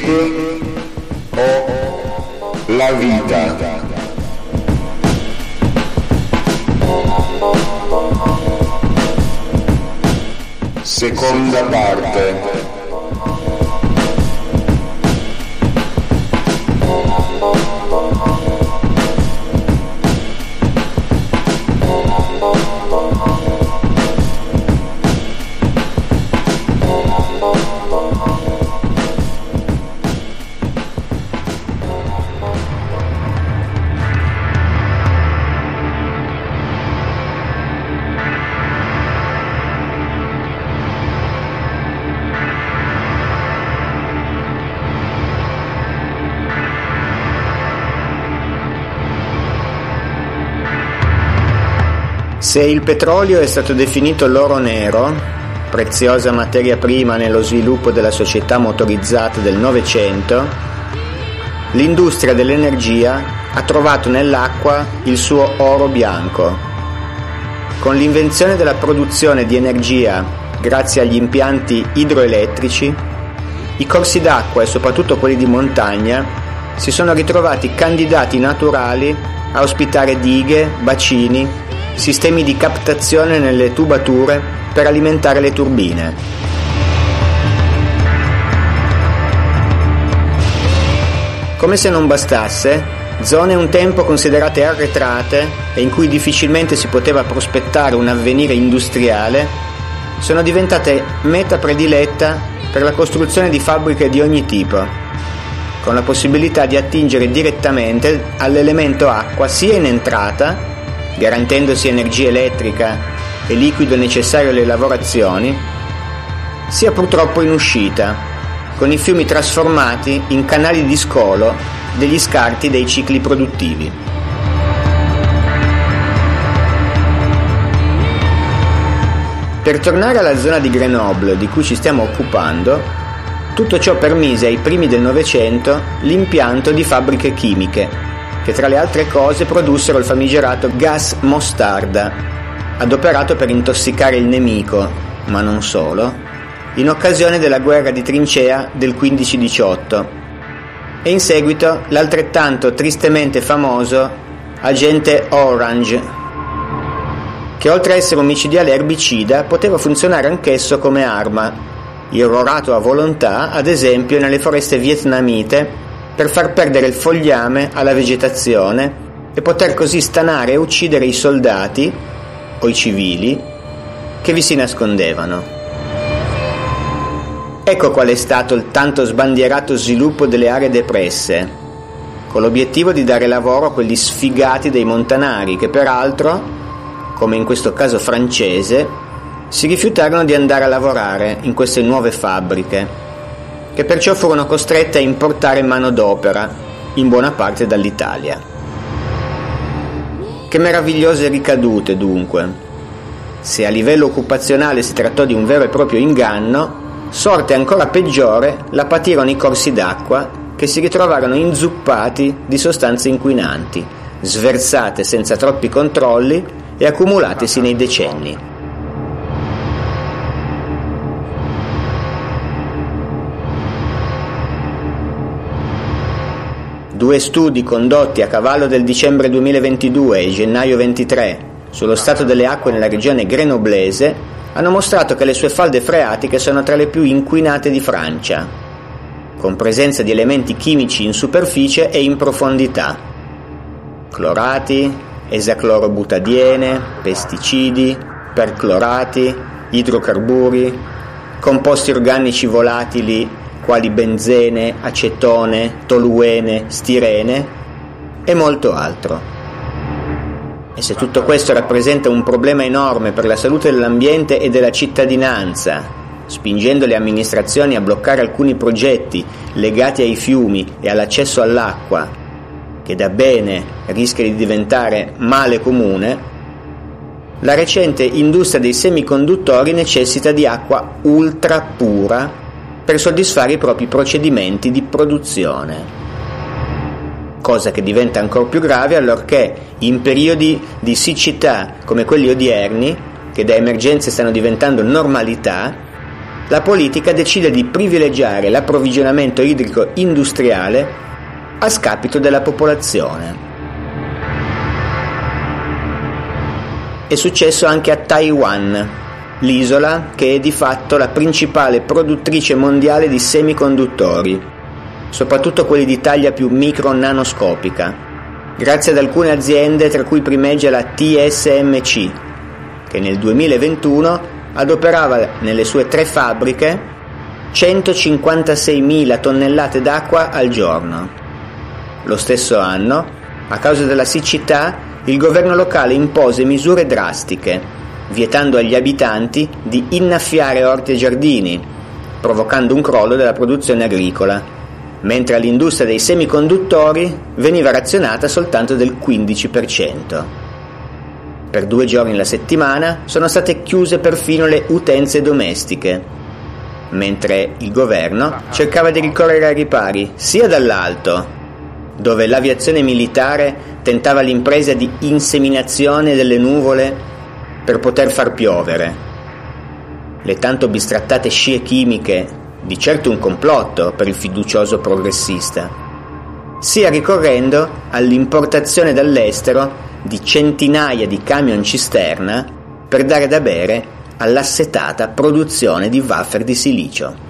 o la vita? Seconda parte. Se il petrolio è stato definito l'oro nero, preziosa materia prima nello sviluppo della società motorizzata del Novecento, l'industria dell'energia ha trovato nell'acqua il suo oro bianco. Con l'invenzione della produzione di energia grazie agli impianti idroelettrici, i corsi d'acqua e soprattutto quelli di montagna si sono ritrovati candidati naturali a ospitare dighe, bacini, sistemi di captazione nelle tubature per alimentare le turbine. Come se non bastasse, zone un tempo considerate arretrate e in cui difficilmente si poteva prospettare un avvenire industriale sono diventate meta prediletta per la costruzione di fabbriche di ogni tipo, con la possibilità di attingere direttamente all'elemento acqua sia in entrata, garantendosi energia elettrica e liquido necessario alle lavorazioni, sia purtroppo in uscita, con i fiumi trasformati in canali di scolo degli scarti dei cicli produttivi. Per tornare alla zona di Grenoble di cui ci stiamo occupando, tutto ciò permise ai primi del Novecento l'impianto di fabbriche chimiche, che tra le altre cose produssero il famigerato gas mostarda, adoperato per intossicare il nemico, ma non solo, in occasione della guerra di trincea del 15-18, e in seguito l'altrettanto tristemente famoso agente Orange, che oltre a essere un micidiale erbicida poteva funzionare anch'esso come arma, irrorato a volontà ad esempio nelle foreste vietnamite per far perdere il fogliame alla vegetazione e poter così stanare e uccidere i soldati o i civili che vi si nascondevano. Ecco qual è stato il tanto sbandierato sviluppo delle aree depresse, con l'obiettivo di dare lavoro a quegli sfigati dei montanari che peraltro, come in questo caso francese, si rifiutarono di andare a lavorare in queste nuove fabbriche, che perciò furono costrette a importare manodopera, in buona parte dall'Italia. Che meravigliose ricadute, dunque. Se a livello occupazionale si trattò di un vero e proprio inganno, sorte ancora peggiore la patirono i corsi d'acqua che si ritrovarono inzuppati di sostanze inquinanti, sversate senza troppi controlli e accumulatesi nei decenni. Due studi condotti a cavallo del dicembre 2022 e gennaio 23 sullo stato delle acque nella regione grenoblese hanno mostrato che le sue falde freatiche sono tra le più inquinate di Francia, con presenza di elementi chimici in superficie e in profondità: clorati, esaclorobutadiene, pesticidi, perclorati, idrocarburi, composti organici volatili quali benzene, acetone, toluene, stirene e molto altro. E se tutto questo rappresenta un problema enorme per la salute dell'ambiente e della cittadinanza, spingendo le amministrazioni a bloccare alcuni progetti legati ai fiumi e all'accesso all'acqua, che da bene rischia di diventare male comune, la recente industria dei semiconduttori necessita di acqua ultra pura per soddisfare i propri procedimenti di produzione, cosa che diventa ancora più grave allorché in periodi di siccità come quelli odierni, che da emergenze stanno diventando normalità, la politica decide di privilegiare l'approvvigionamento idrico industriale a scapito della popolazione. È successo anche a Taiwan, l'isola che è di fatto la principale produttrice mondiale di semiconduttori, soprattutto quelli di taglia più micro-nanoscopica, grazie ad alcune aziende tra cui primeggia la TSMC, che nel 2021 adoperava nelle sue 3 fabbriche 156.000 tonnellate d'acqua al giorno. Lo stesso anno, a causa della siccità, il governo locale impose misure drastiche, vietando agli abitanti di innaffiare orti e giardini, provocando un crollo della produzione agricola, mentre all'industria dei semiconduttori veniva razionata soltanto del 15%. Per 2 giorni alla settimana sono state chiuse perfino le utenze domestiche, mentre il governo cercava di ricorrere ai ripari sia dall'alto, dove l'aviazione militare tentava l'impresa di inseminazione delle nuvole per poter far piovere. Le tanto bistrattate scie chimiche, di certo un complotto per il fiducioso progressista, sia ricorrendo all'importazione dall'estero di centinaia di camion cisterna per dare da bere all'assetata produzione di wafer di silicio.